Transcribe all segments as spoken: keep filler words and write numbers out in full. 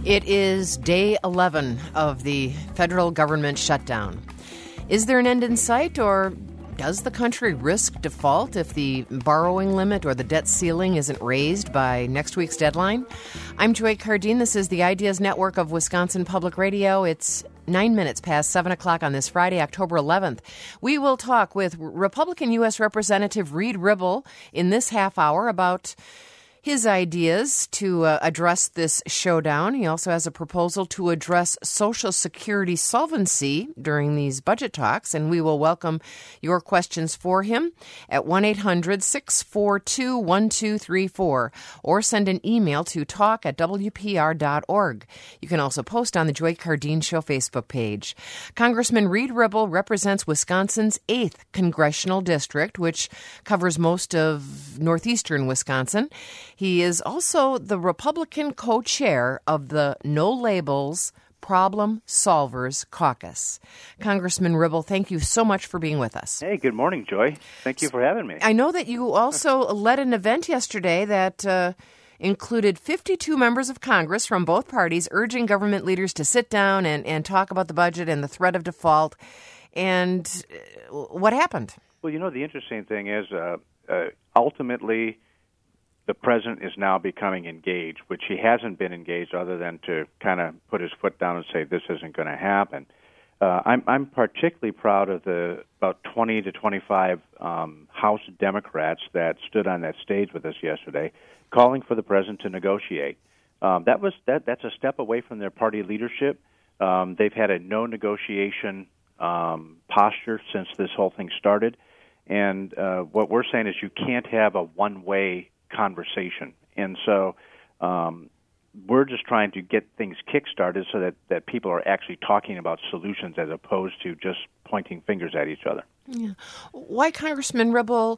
It is day eleven of the federal government shutdown. Is there an end in sight, or does the country risk default if the borrowing limit or the debt ceiling isn't raised by next week's deadline? I'm Joy Cardine. This is the Ideas Network of Wisconsin Public Radio. It's nine minutes past seven o'clock on this Friday, October eleventh. We will talk with Republican U S Representative Reed Ribble in this half hour about his ideas to uh, address this showdown. He also has a proposal to address Social Security solvency during these budget talks, and we will welcome your questions for him at one eight hundred six four two one two three four or send an email to talk at w p r dot org. You can also post on the Joy Cardine Show Facebook page. Congressman Reed Ribble represents Wisconsin's eighth Congressional District, which covers most of northeastern Wisconsin. He is also the Republican co-chair of the No Labels Problem Solvers Caucus. Congressman Ribble, thank you so much for being with us. Hey, good morning, Joy. Thank you for having me. I know that you also led an event yesterday that uh, included fifty-two members of Congress from both parties urging government leaders to sit down and, and talk about the budget and the threat of default. And what happened? Well, you know, the interesting thing is uh, uh, ultimately the president is now becoming engaged, which he hasn't been engaged other than to kind of put his foot down and say this isn't going to happen. Uh, I'm, I'm particularly proud of the about twenty to twenty-five um, House Democrats that stood on that stage with us yesterday, calling for the president to negotiate. Um, that was that. That's a step away from their party leadership. Um, they've had a no negotiation um, posture since this whole thing started, and uh, what we're saying is you can't have a one-way conversation. And so um, we're just trying to get things kick-started so that, that people are actually talking about solutions as opposed to just pointing fingers at each other. Yeah. Why, Congressman Ribble,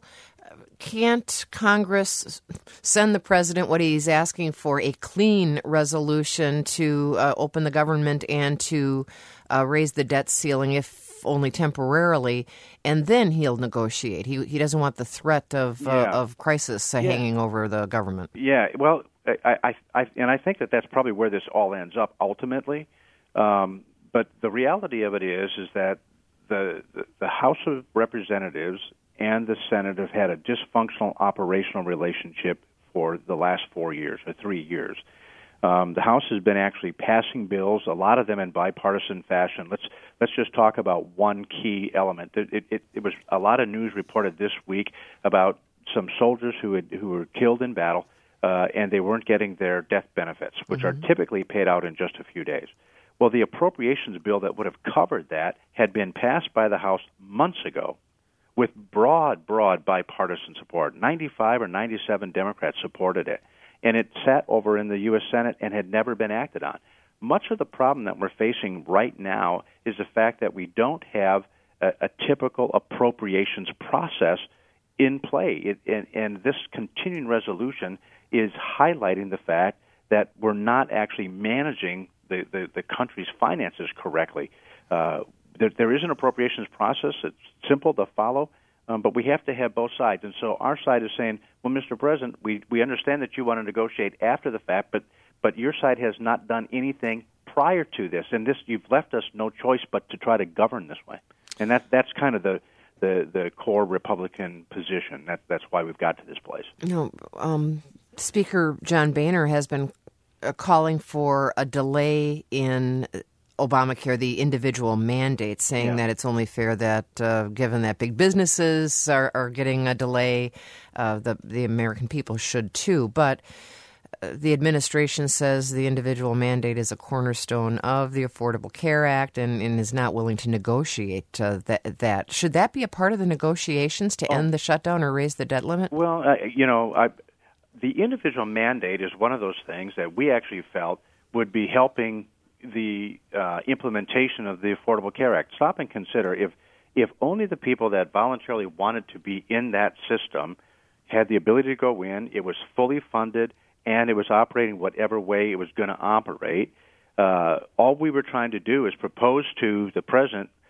can't Congress send the president what he's asking for, a clean resolution to uh, open the government and to uh, raise the debt ceiling, if only temporarily, and then he'll negotiate? He he doesn't want the threat of uh, yeah. of crisis uh, yeah. hanging over the government. Yeah, well, I, I, I and I think that that's probably where this all ends up ultimately. Um, but the reality of it is, is that the, the the House of Representatives and the Senate have had a dysfunctional operational relationship for the last four years or three years. Um, the House has been actually passing bills, a lot of them in bipartisan fashion. Let's let's just talk about one key element. It, it, it was a lot of news reported this week about some soldiers who had, who were killed in battle, uh, and they weren't getting their death benefits, which mm-hmm. are typically paid out in just a few days. Well, the appropriations bill that would have covered that had been passed by the House months ago with broad, broad bipartisan support. ninety-five or ninety-seven Democrats supported it. And it sat over in the U S Senate and had never been acted on. Much of the problem that we're facing right now is the fact that we don't have a, a typical appropriations process in play. It, and, and this continuing resolution is highlighting the fact that we're not actually managing the, the, the country's finances correctly. Uh, there, there is an appropriations process. It's simple to follow. Um, but we have to have both sides. And so our side is saying, well, Mister President, we, we understand that you want to negotiate after the fact, but, but your side has not done anything prior to this. And this, you've left us no choice but to try to govern this way. And that, that's kind of the, the, the core Republican position. That, that's why we've got to this place. You know, um, Speaker John Boehner has been uh, calling for a delay in Obamacare, the individual mandate, saying yeah. that it's only fair that, uh, given that big businesses are, are getting a delay, uh, the the American people should too. But uh, the administration says the individual mandate is a cornerstone of the Affordable Care Act and, and is not willing to negotiate uh, that, that. Should that be a part of the negotiations to oh. end the shutdown or raise the debt limit? Well, uh, you know, I, the individual mandate is one of those things that we actually felt would be helping the uh, implementation of the Affordable Care Act. Stop and consider, if if only the people that voluntarily wanted to be in that system had the ability to go in, it was fully funded, and it was operating whatever way it was going to operate, uh, all we were trying to do is propose to the president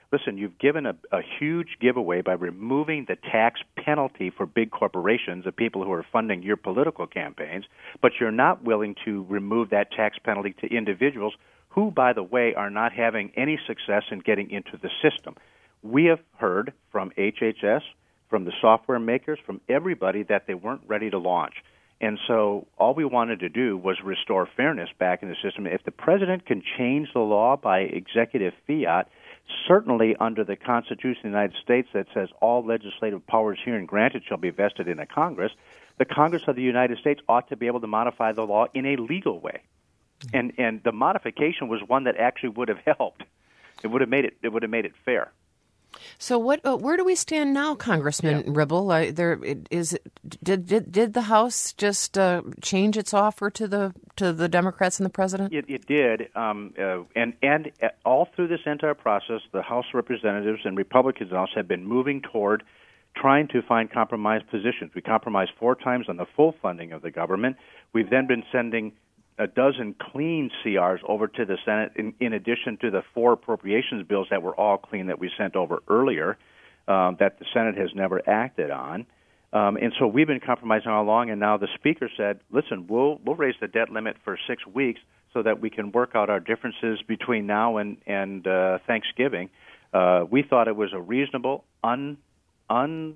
listen, you've given a, a huge giveaway by removing the tax penalty for big corporations, the people who are funding your political campaigns, but you're not willing to remove that tax penalty to individuals who, by the way, are not having any success in getting into the system. We have heard from H H S, from the software makers, from everybody that they weren't ready to launch. And so all we wanted to do was restore fairness back in the system. If the president can change the law by executive fiat, certainly under the Constitution of the United States that says all legislative powers herein granted shall be vested in a Congress, the Congress of the United States ought to be able to modify the law in a legal way. And and the modification was one that actually would have helped. It would have made it it would have made it fair. So what? Uh, where do we stand now, Congressman yeah. Ribble? Uh, there is. Did did did the House just uh, change its offer to the to the Democrats and the president? It, it did, um, uh, and and all through this entire process, the House of Representatives and Republicans in the House have been moving toward trying to find compromise positions. We compromised four times on the full funding of the government. We've then been sending a dozen clean C Rs over to the Senate, in, in addition to the four appropriations bills that were all clean that we sent over earlier, um, that the Senate has never acted on. Um, and so we've been compromising all along, and now the Speaker said, listen, we'll we'll raise the debt limit for six weeks so that we can work out our differences between now and, and uh, Thanksgiving. Uh, we thought it was a reasonable, un, un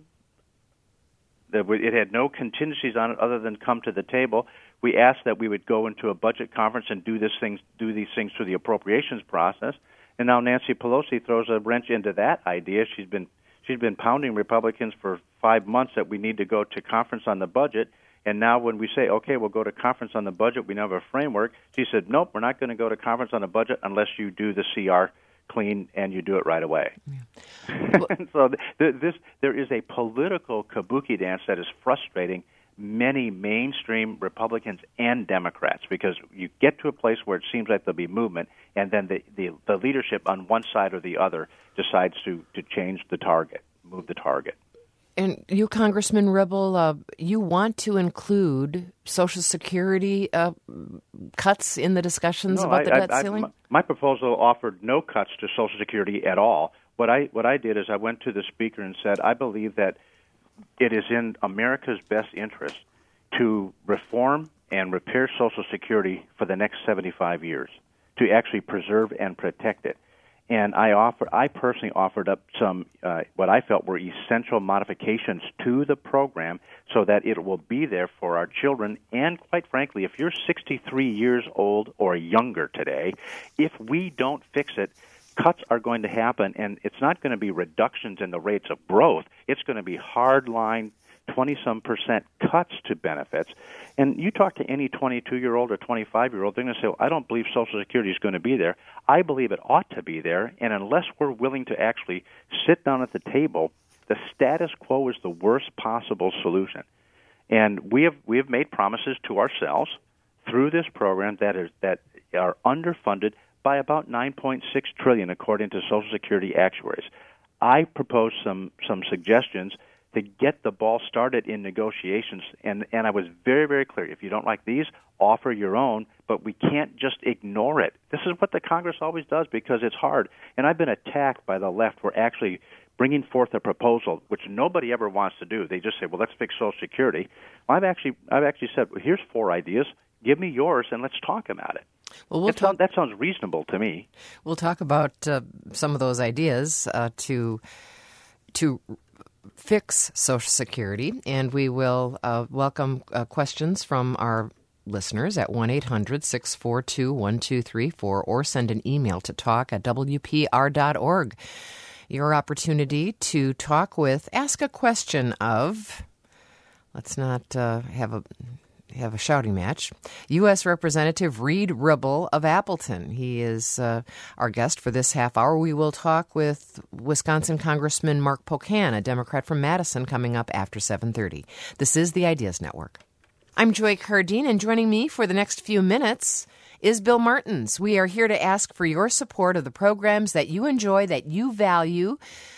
that it had no contingencies on it other than come to the table. We asked that we would go into a budget conference and do this things, do these things through the appropriations process. And now Nancy Pelosi throws a wrench into that idea. She's been she's been pounding Republicans for five months that we need to go to conference on the budget. And now when we say, okay, we'll go to conference on the budget, we now have a framework, she said, nope, we're not going to go to conference on the budget unless you do the C R clean and you do it right away. Yeah. Well, so th- this there is a political kabuki dance that is frustrating many mainstream Republicans and Democrats, because you get to a place where it seems like there'll be movement, and then the, the, the leadership on one side or the other decides to, to change the target, move the target. And you, Congressman Ribble, uh, you want to include Social Security uh, cuts in the discussions no, about I, the debt I, ceiling? I, my proposal offered no cuts to Social Security at all. What I what I did is I went to the Speaker and said, I believe that it is in America's best interest to reform and repair Social Security for the next seventy-five years, to actually preserve and protect it. And I offer, I personally offered up some uh, what I felt were essential modifications to the program so that it will be there for our children. And quite frankly, if you're sixty-three years old or younger today, if we don't fix it, cuts are going to happen, and it's not going to be reductions in the rates of growth. It's going to be hard-line twenty-some percent cuts to benefits. And you talk to any twenty-two-year-old or twenty-five-year-old, they're going to say, well, I don't believe Social Security is going to be there. I believe it ought to be there, and unless we're willing to actually sit down at the table, the status quo is the worst possible solution. And we have we have made promises to ourselves through this program that is that are underfunded by about nine point six trillion dollars, according to Social Security actuaries. I proposed some some suggestions to get the ball started in negotiations, and, and I was very, very clear. If you don't like these, offer your own, but we can't just ignore it. This is what the Congress always does because it's hard. And I've been attacked by the left for actually bringing forth a proposal, which nobody ever wants to do. They just say, well, let's fix Social Security. Well, I've actually I've actually said, well, here's four ideas. Give me yours, and let's talk about it. Well, we'll talk, sound, that sounds reasonable to me. We'll talk about uh, some of those ideas uh, to to fix Social Security, and we will uh, welcome uh, questions from our listeners at one eight hundred six four two one two three four or send an email to talk at w p r dot org. Your opportunity to talk with, ask a question of, let's not uh, have a have a shouting match, U S Representative Reed Ribble of Appleton. He is uh, our guest for this half hour. We will talk with Wisconsin Congressman Mark Pocan, a Democrat from Madison, coming up after seven thirty. This is the Ideas Network. I'm Joy Cardine, and joining me for the next few minutes is Bill Martins. We are here to ask for your support of the programs that you enjoy, that you value.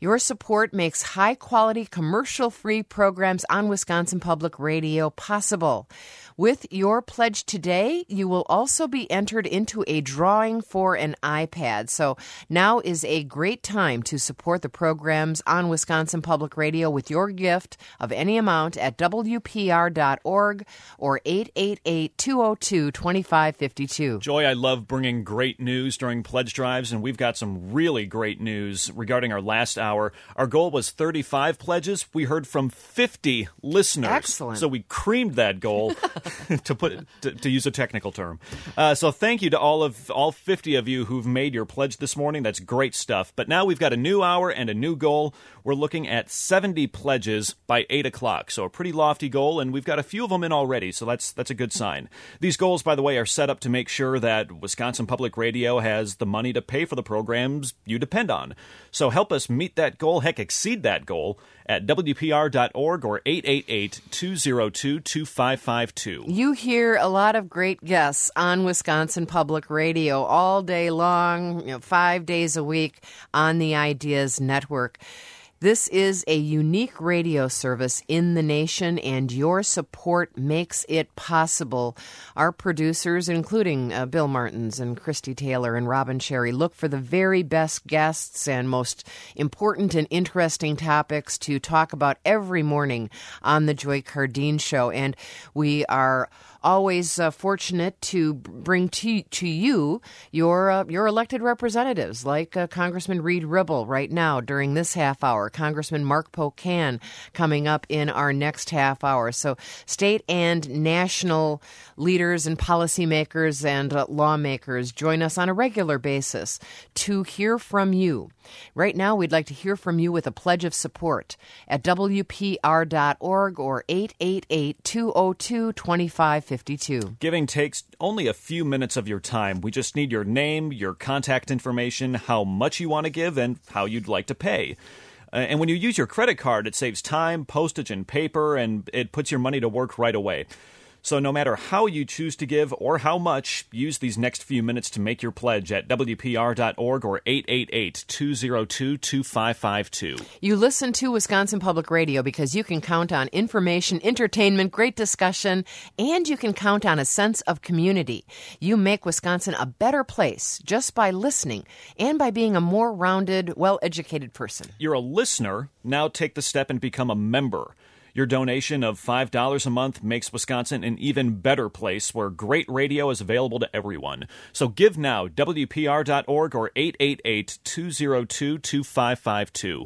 Your support makes high-quality, commercial-free programs on Wisconsin Public Radio possible. With your pledge today, you will also be entered into a drawing for an iPad. So now is a great time to support the programs on Wisconsin Public Radio with your gift of any amount at W P R dot org or eight eight eight, two oh two, two five five two. Joy, I love bringing great news during pledge drives, and we've got some really great news regarding our last hour. Our goal was thirty-five pledges. We heard from fifty listeners. Excellent. So we creamed that goal. to put to, to use a technical term. Uh, so thank you to all of all fifty of you who've made your pledge this morning. That's great stuff. But now we've got a new hour and a new goal. We're looking at seventy pledges by eight o'clock. So a pretty lofty goal, and we've got a few of them in already. So that's that's a good sign. These goals, by the way, are set up to make sure that Wisconsin Public Radio has the money to pay for the programs you depend on. So help us meet that goal, heck, exceed that goal at W P R dot org or eight eight eight, two oh two, two five five two. You hear a lot of great guests on Wisconsin Public Radio all day long, you know, five days a week on the Ideas Network. This is a unique radio service in the nation, and your support makes it possible. Our producers, including uh, Bill Martins and Christy Taylor and Robin Cherry, look for the very best guests and most important and interesting topics to talk about every morning on the Joy Cardeen Show. And we are always uh, fortunate to bring to, to you your uh, your elected representatives, like uh, Congressman Reed Ribble right now during this half hour, Congressman Mark Pocan coming up in our next half hour. So state and national leaders and policymakers and uh, lawmakers join us on a regular basis to hear from you. Right now, we'd like to hear from you with a pledge of support at W P R dot org or eight eight eight, two oh two, two five five two. Giving takes only a few minutes of your time. We just need your name, your contact information, how much you want to give, and how you'd like to pay. Uh, and when you use your credit card, it saves time, postage, and paper, and it puts your money to work right away. So no matter how you choose to give or how much, use these next few minutes to make your pledge at W P R dot org or eight eight eight, two oh two, two five five two. You listen to Wisconsin Public Radio because you can count on information, entertainment, great discussion, and you can count on a sense of community. You make Wisconsin a better place just by listening and by being a more rounded, well-educated person. You're a listener. Now take the step and become a member. Your donation of five dollars a month makes Wisconsin an even better place where great radio is available to everyone. So give now, W P R dot org or eight eight eight, two oh two, two five five two.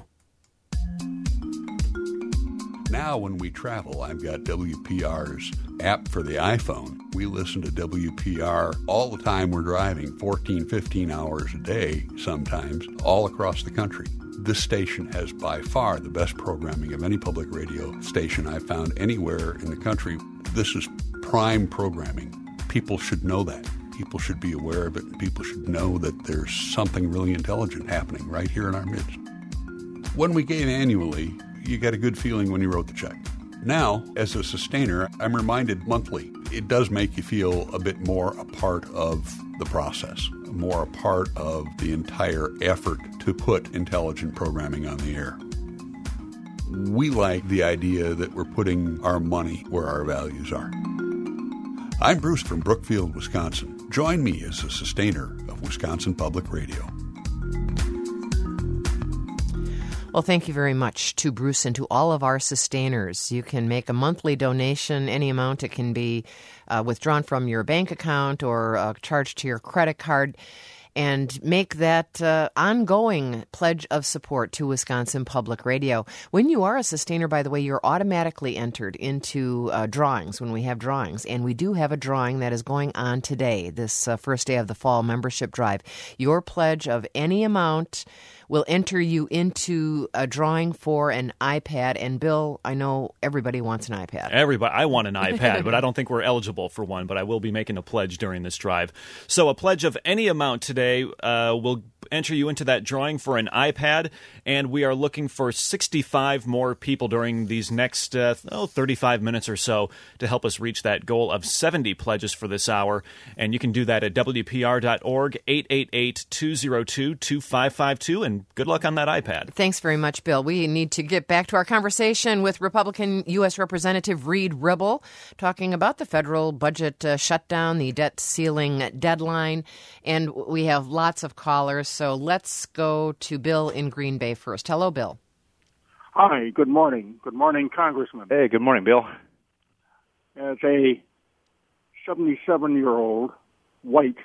Now when we travel, I've got W P R's app for the iPhone. We listen to W P R all the time we're driving, fourteen, fifteen hours a day sometimes, all across the country. This station has by far the best programming of any public radio station I've found anywhere in the country. This is prime programming. People should know that. People should be aware of it, and people should know that there's something really intelligent happening right here in our midst. When we gave annually, you got a good feeling when you wrote the check. Now, as a sustainer, I'm reminded monthly. It does make you feel a bit more a part of the process, more a part of the entire effort to put intelligent programming on the air. We like the idea that we're putting our money where our values are. I'm Bruce from Brookfield, Wisconsin. Join me as a sustainer of Wisconsin Public Radio. Well, thank you very much to Bruce and to all of our sustainers. You can make a monthly donation, any amount. It can be uh, withdrawn from your bank account or uh, charged to your credit card, and make that uh, ongoing pledge of support to Wisconsin Public Radio. When you are a sustainer, by the way, you're automatically entered into uh, drawings when we have drawings. And we do have a drawing that is going on today, this uh, first day of the fall membership drive. Your pledge of any amount will enter you into a drawing for an iPad. And Bill, I know everybody wants an iPad. Everybody, I want an iPad, but I don't think we're eligible for one. But I will be making a pledge during this drive. So a pledge of any amount today uh, will enter you into that drawing for an iPad, and we are looking for sixty-five more people during these next uh, oh, thirty-five minutes or so to help us reach that goal of seventy pledges for this hour. And you can do that at W P R dot org, eight eight eight, two oh two, two five five two, and good luck on that iPad. Thanks very much, Bill. We need to get back to our conversation with Republican U S Representative Reed Ribble, talking about the federal budget uh, shutdown, the debt ceiling deadline, and we have lots of callers, so let's go to Bill in Green Bay first. Hello, Bill. Hi, good morning. Good morning, Congressman. Hey, good morning, Bill. As a seventy-seven-year-old white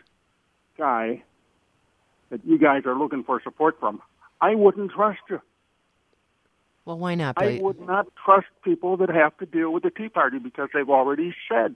guy that you guys are looking for support from, I wouldn't trust you. Well, why not, Bill? I would not trust people that have to deal with the Tea Party because they've already said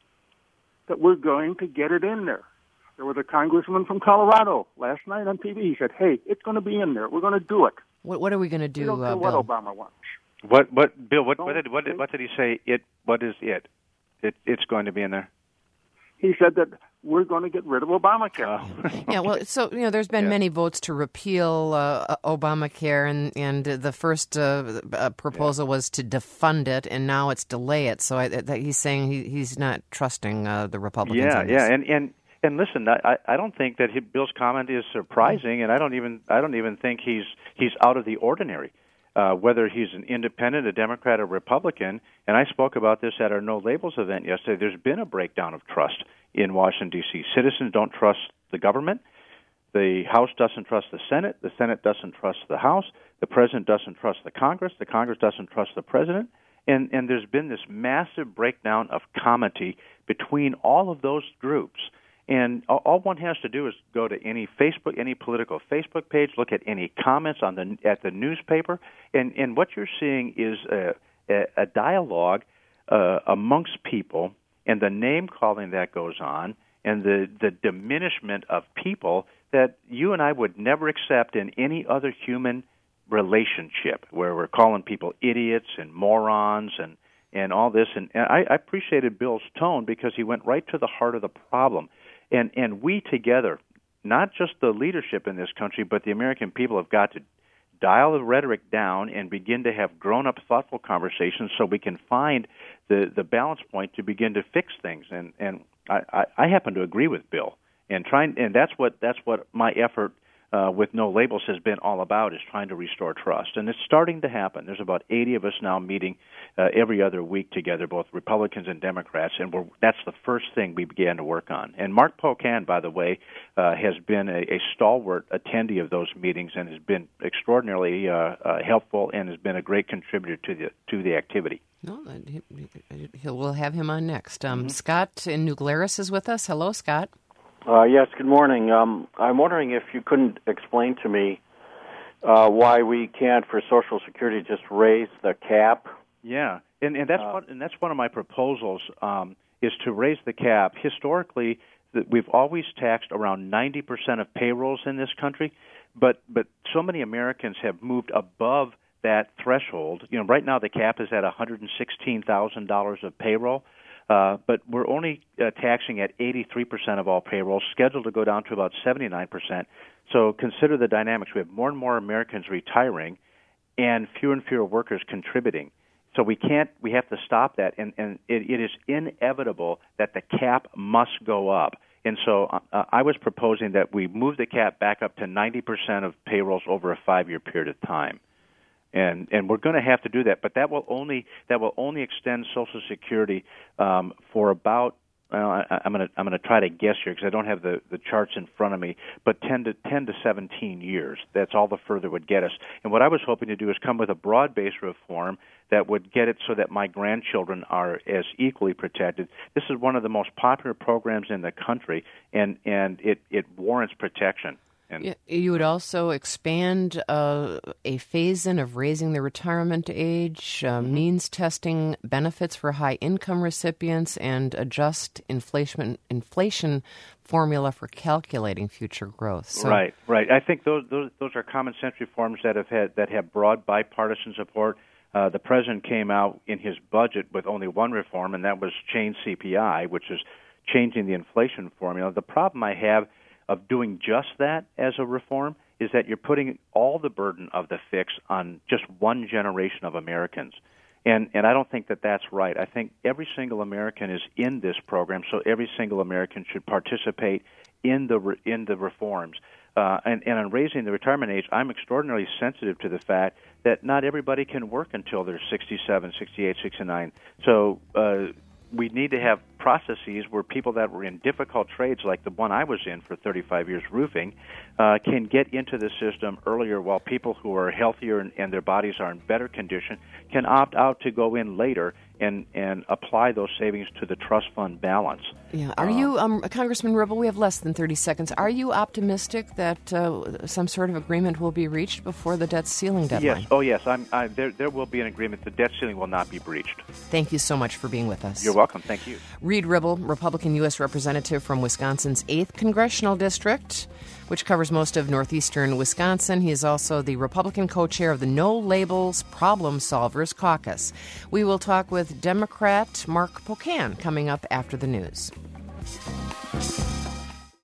that we're going to get it in there. There was a congressman from Colorado last night on T V. He said, hey, it's going to be in there. We're going to do it. What, what are we going to do, we don't care uh, what Bill? Obama wants. What, what, Bill? What, what did, what did, what did he say? It, what is it? It, it's going to be in there. He said that we're going to get rid of Obamacare. Oh. Yeah, well, so, you know, there's been Yeah. many votes to repeal uh, Obamacare, and, and the first uh, uh, proposal yeah. was to defund it, and now it's delay it. So I, that he's saying he, he's not trusting uh, the Republicans Yeah, on this. yeah, and, and, and listen, I, I don't think that he, Bill's comment is surprising, and I don't even I don't even think he's he's out of the ordinary. Uh, whether he's an independent, a Democrat, or Republican, and I spoke about this at our No Labels event yesterday, there's been a breakdown of trust in Washington, D C Citizens don't trust the government. The House doesn't trust the Senate. The Senate doesn't trust the House. The President doesn't trust the Congress. The Congress doesn't trust the President. And, and there's been this massive breakdown of comity between all of those groups. And all one has to do is go to any Facebook, any political Facebook page, look at any comments on the at the newspaper, and, and what you're seeing is a, a, a dialogue uh, amongst people, and the name calling that goes on, and the, the diminishment of people that you and I would never accept in any other human relationship, where we're calling people idiots and morons and, and all this. And, and I, I appreciated Bill's tone because he went right to the heart of the problem. And and we together, not just the leadership in this country, but the American people have got to dial the rhetoric down and begin to have grown-up, thoughtful conversations so we can find the, the balance point to begin to fix things. And and I, I, I happen to agree with Bill. And trying and that's what that's what my effort uh, with No Labels has been all about, is trying to restore trust. And it's starting to happen. There's about eighty of us now meeting uh, every other week together, both Republicans and Democrats, and we're, that's the first thing we began to work on. And Mark Pocan, by the way, uh, has been a, a stalwart attendee of those meetings and has been extraordinarily uh, uh, helpful and has been a great contributor to the to the activity. No, he, he, we'll have him on next. Um, Mm-hmm. Scott in New Glarus is with us. Hello, Scott. Uh, yes, good morning. Um, I'm wondering if you couldn't explain to me uh, why we can't, for Social Security, just raise the cap. Yeah, and, and that's uh, one, and that's one of my proposals um, is to raise the cap. Historically, that we've always taxed around ninety percent of payrolls in this country, but but so many Americans have moved above that threshold. You know, right now the cap is at one hundred sixteen thousand dollars of payroll. Uh, but we're only uh, taxing at eighty-three percent of all payrolls, scheduled to go down to about seventy-nine percent. So consider the dynamics. We have more and more Americans retiring and fewer and fewer workers contributing. So we can't, we have to stop that, and, and it, it is inevitable that the cap must go up. And so uh, I was proposing that we move the cap back up to ninety percent of payrolls over a five-year period of time. And and we're going to have to do that, but that will only that will only extend Social Security um, for about uh, I, I'm going to I'm going to try to guess here because I don't have the, the charts in front of me, but ten to ten to seventeen years. That's all the further it would get us. And what I was hoping to do is come with a broad-based reform that would get it so that my grandchildren are as equally protected. This is one of the most popular programs in the country, and and it it warrants protection. And yeah, you would also expand uh, a phase-in of raising the retirement age, uh, mm-hmm. means testing benefits for high-income recipients, and adjust inflation inflation formula for calculating future growth. So, right, right. I think those those those are common sense reforms that have had that have broad bipartisan support. Uh, the president came out in his budget with only one reform, and that was change C P I, which is changing the inflation formula. The problem I have of doing just that as a reform is that you're putting all the burden of the fix on just one generation of Americans. And and I don't think that that's right. I think every single American is in this program, so every single American should participate in the re, in the reforms. Uh, and, and on raising the retirement age, I'm extraordinarily sensitive to the fact that not everybody can work until they're sixty-seven, sixty-eight, sixty-nine. So uh, we need to have processes where people that were in difficult trades, like the one I was in for thirty-five years, roofing, uh, can get into the system earlier, while people who are healthier and, and their bodies are in better condition can opt out to go in later and, and apply those savings to the trust fund balance. Yeah. Are um, you, um, Congressman Ribble, we have less than thirty seconds. Are you optimistic that uh, some sort of agreement will be reached before the debt ceiling deadline? Yes. Oh, yes. I'm, I, there, there will be an agreement. The debt ceiling will not be breached. Thank you so much for being with us. You're welcome. Thank you. Reed Ribble, Republican U S Representative from Wisconsin's eighth Congressional District, which covers most of northeastern Wisconsin. He is also the Republican co-chair of the No Labels Problem Solvers Caucus. We will talk with Democrat Mark Pocan coming up after the news.